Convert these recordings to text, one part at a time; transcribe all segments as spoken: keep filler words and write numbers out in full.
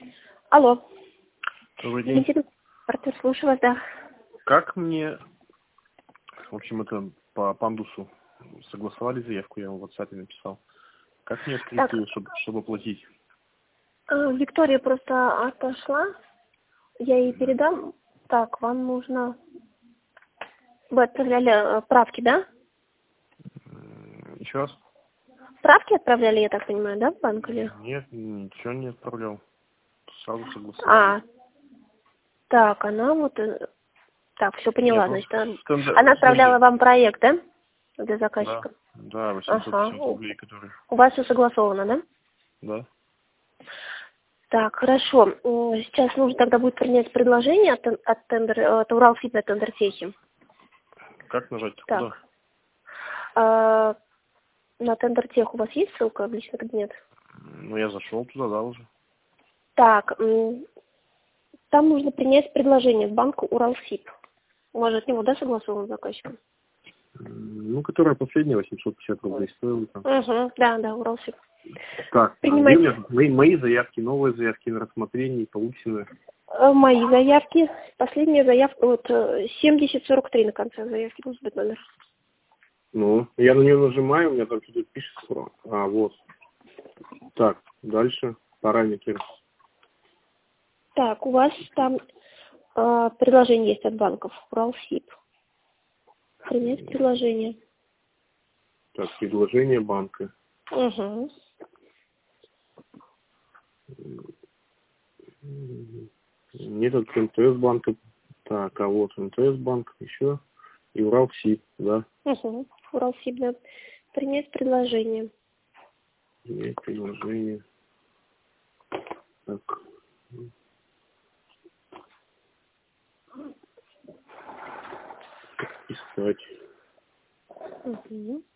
Алло. Добрый день. Партнер, слушаю вас, да. Как мне, в общем, это по пандусу согласовали заявку, я вам в WhatsApp написал. Как мне открыть Так. ее, чтобы, чтобы платить? Э, Виктория просто отошла. Я ей передам. Так, вам нужно... Вы отправляли э, правки, да? М, Еще раз? Правки отправляли, я так понимаю, да, в банк или? Нет, ничего не отправлял. Сразу согласовали. А, так, она вот... э, Так, все Не, поняла. просто Значит, она, стенда- она отправляла стенда- вам проект, да? Для Да, заказчика. да, восемьсот Ага. пятьдесят рублей, которые. У вас все согласовано, да? Да. Так, хорошо. М, Сейчас нужно тогда будет принять предложение от, тен- от тендер, э, от Уралсиб на тендертехе. Как нажать куда? Так. А, на тендертех у вас есть ссылка в личный кабинет? Ну, я зашел туда, да, уже. Так, м, там нужно принять предложение в банк Уралсиб. У вас же от него, да, согласован с заказчиком? М, Ну, которая последняя, восемьсот пятьдесят рублей стоила там. Угу, да, да, Уралсиб. Так, а где у Принимайте меня мои, мои заявки, новые заявки на рассмотрение, полученные? э, мои заявки. Последняя заявка, вот э, семьдесят сорок три на конце заявки, должен быть номер. Ну, я на нее нажимаю, у меня там что-то пишется. А, вот. Так, дальше. Параметры. Так, у вас там э, предложение есть от банков Уралсиб. Принять предложение. Так, предложение банка. Угу. Нет, это МТС банка. Так, а вот МТС банк еще. И Уралсиб, да. Угу. Уралсиб, да. Принять предложение. Нет, предложение. Так. Искать. Угу.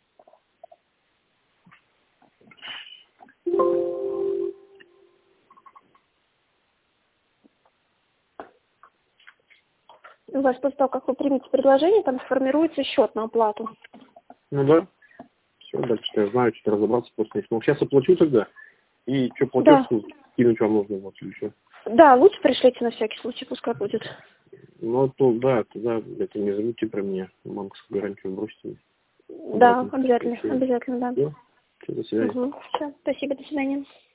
У вас после того, как вы примете предложение, там сформируется счет на оплату. Ну да. Все, дальше я знаю, что разобраться просто не смог. Сейчас оплачу тогда. И что, платеж Да. кинуть вам нужно вот или что? Да, лучше пришлите на всякий случай, пускай будет. Ну, то, да, тогда это не забудьте про меня. Банковскую гарантию бросьте. Да, Обратно. обязательно, Все. обязательно, да. Все, до свидания. Угу. Все, спасибо, до свидания.